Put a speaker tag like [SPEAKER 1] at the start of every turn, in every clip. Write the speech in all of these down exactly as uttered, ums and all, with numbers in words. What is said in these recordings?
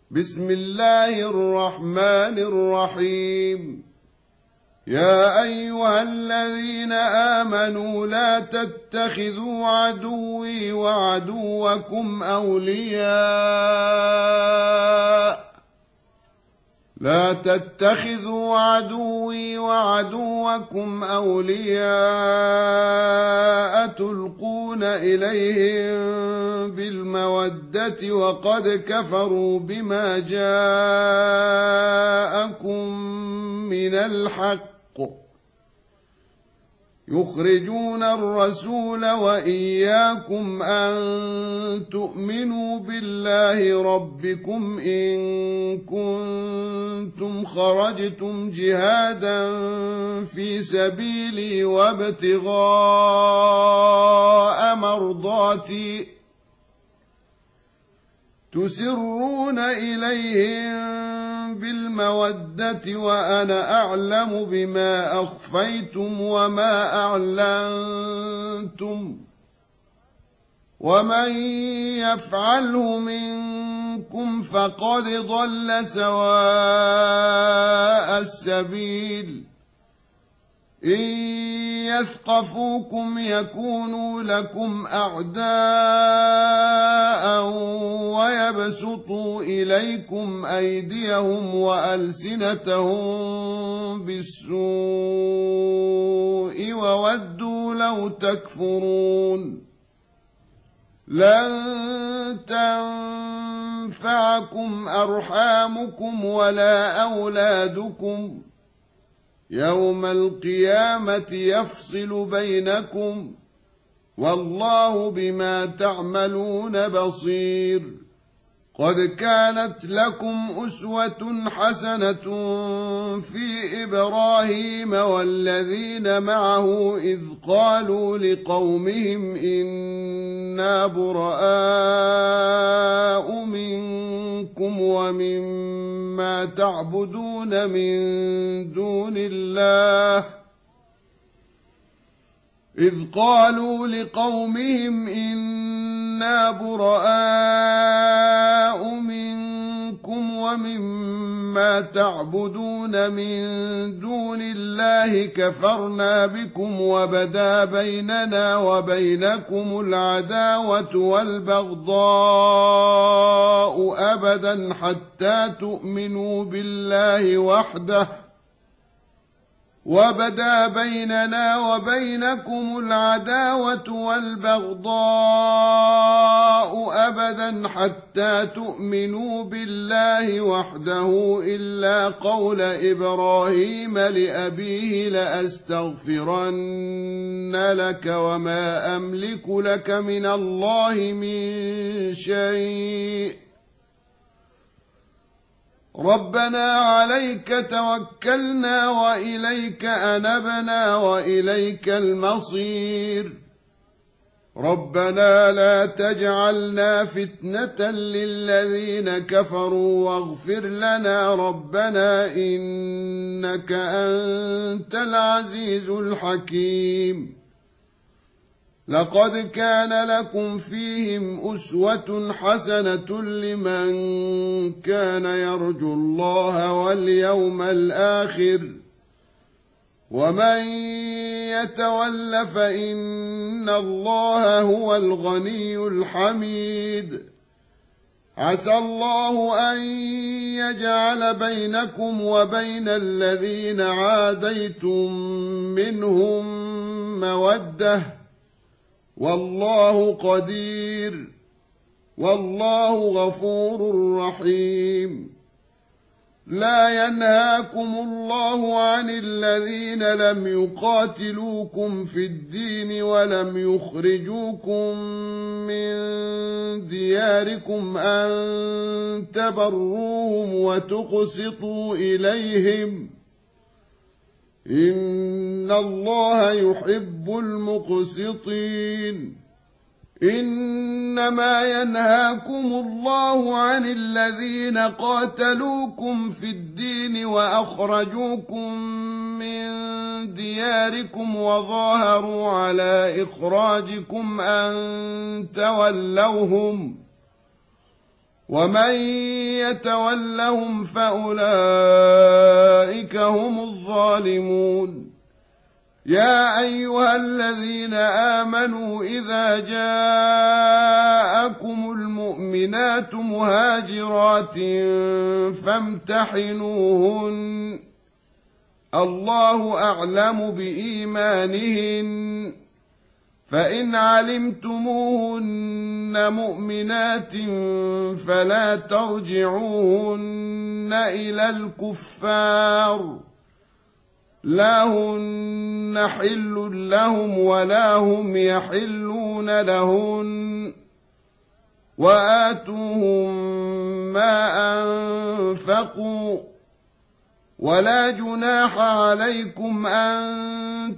[SPEAKER 1] بسم الله الرحمن الرحيم. يا أيها الذين آمنوا لا تتخذوا عدوي وعدوكم أولياء لا تتخذوا عدوي وعدوكم أولياء تلقون إليهم بالمودة وقد كفروا بما جاءكم من الحق يخرجون الرسول وإياكم أن تؤمنوا بالله ربكم إن كنتم خرجتم جهادا في سبيلي وابتغاء مرضاتي تسرون إليهم بالمودة وأنا أعلم بما أخفيتم وما أعلنتم ومن يفعله منكم فقد ضل سواء السبيل. إن يثقفوكم يكونوا لكم أعداء ويبسطوا إليكم أيديهم وألسنتهم بالسوء وودوا لو تكفرون. لن تنفعكم أرحامكم ولا أولادكم يوم القيامة يفصل بينكم والله بما تعملون بصير. قد كانت لكم أسوة حسنة في إبراهيم والذين معه إذ قالوا لقومهم إنا براء منكم ومما تعبدون من دون الله إذ قالوا لقومهم إنا براء منكم ومما تعبدون من دون الله كفرنا بكم وبدا بيننا وبينكم العداوة والبغضاء أبدا حتى تؤمنوا بالله وحده وبدا بيننا وبينكم العداوة والبغضاء أبدا حتى تؤمنوا بالله وحده إلا قول إبراهيم لأبيه لأستغفرن لك وما أملك لك من الله من شيء ربنا عليك توكلنا وإليك أنبنا وإليك المصير. ربنا لا تجعلنا فتنة للذين كفروا واغفر لنا ربنا إنك أنت العزيز الحكيم. لقد كان لكم فيهم أسوة حسنة لمن كان يرجو الله واليوم الآخر ومن يتول فإن الله هو الغني الحميد. عسى الله أن يجعل بينكم وبين الذين عاديتم منهم مودة والله قدير والله غفور رحيم. لا ينهاكم الله عن الذين لم يقاتلوكم في الدين ولم يخرجوكم من دياركم أن تبروهم وتقسطوا إليهم إن الله يحب المقسطين. إنما ينهاكم الله عن الذين قاتلوكم في الدين وأخرجوكم من دياركم وظاهروا على إخراجكم أن تولوهم ومن يتولهم فأولئك هم الظالمون. يا أيها الذين آمنوا إذا جاءكم المؤمنات مهاجرات فامتحنوهن الله أعلم بإيمانهن فإن علمتموهن مؤمنات فلا ترجعوهن إلى الكفار لا هن حل لهم ولا هم يحلون لهن وآتوهم ما أنفقوا ولا جناح عليكم أن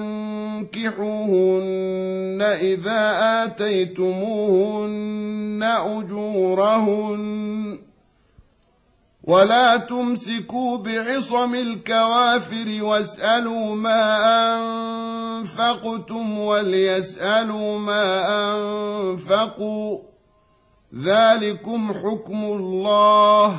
[SPEAKER 1] تنكحوهن إذا آتيتموهن أجورهن ولا تمسكوا بعصم الكوافر واسألوا ما أنفقتم وليسألوا ما أنفقوا ذلكم حكم الله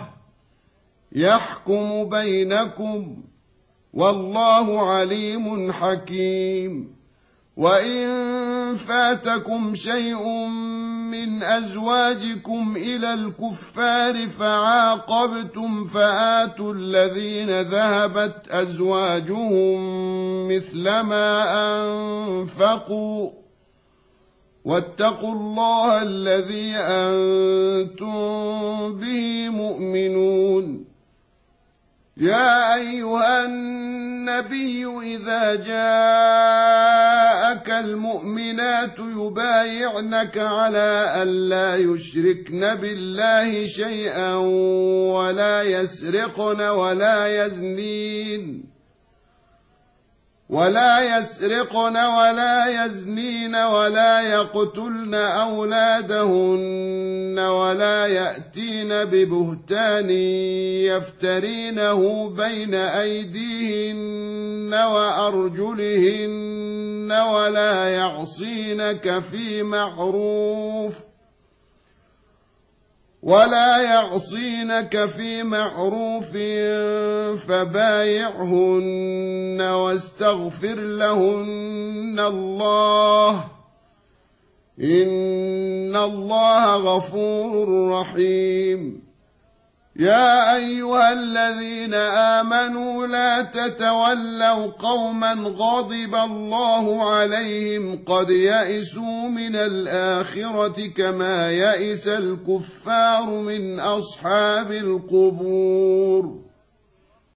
[SPEAKER 1] يحكم بينكم والله عليم حكيم. وإن فاتكم شيء من أزواجكم إلى الكفار فعاقبتم فآتوا الذين ذهبت أزواجهم مثل ما أنفقوا واتقوا الله الذي أنتم به مؤمنون. يا أيها النبي إذا جاءك المؤمنات يبايعنك على ألا يشركن بالله شيئا ولا يسرقن ولا يزنين ولا يسرقن ولا يزنين ولا يقتلن أولادهن ولا يأتين ببهتان يفترينه بين أيديهن وأرجلهن ولا يعصينك في معروف ولا يعصينك في معروف فبايعهن واستغفر لهن الله إن الله غفور رحيم. يا أيها الذين آمنوا لا تتولوا قوما غضب الله عليهم قد يئسوا من الآخرة كما يئس الكفار من أصحاب القبور.